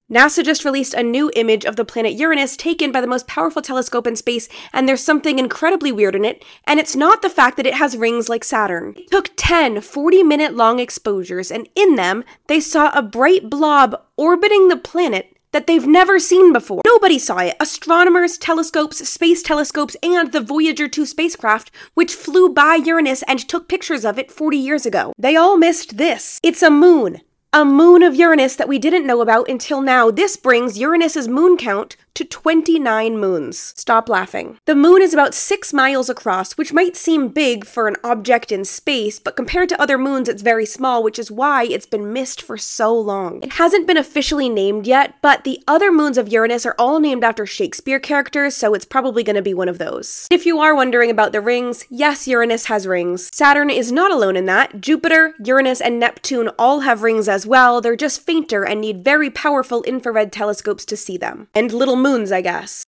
NASA just released a new image of the planet Uranus taken by the most powerful telescope in space, and there's something incredibly weird in it, and it's not the fact that it has rings like Saturn. It took 10 40-minute long exposures, and in them, they saw a bright blob orbiting the planet that they've never seen before. Nobody saw it. Astronomers, telescopes, space telescopes, and the Voyager 2 spacecraft, which flew by Uranus and took pictures of it 40 years ago. They all missed this. It's a moon. A moon of Uranus that we didn't know about until now. This brings Uranus's moon count to 29 moons. Stop laughing. The moon is about 6 miles across, which might seem big for an object in space, but compared to other moons, it's very small, which is why it's been missed for so long. It hasn't been officially named yet, but the other moons of Uranus are all named after Shakespeare characters, so it's probably going to be one of those. If you are wondering about the rings, yes, Uranus has rings. Saturn is not alone in that. Jupiter, Uranus, and Neptune all have rings as well. They're just fainter and need very powerful infrared telescopes to see them. And little moons, I guess.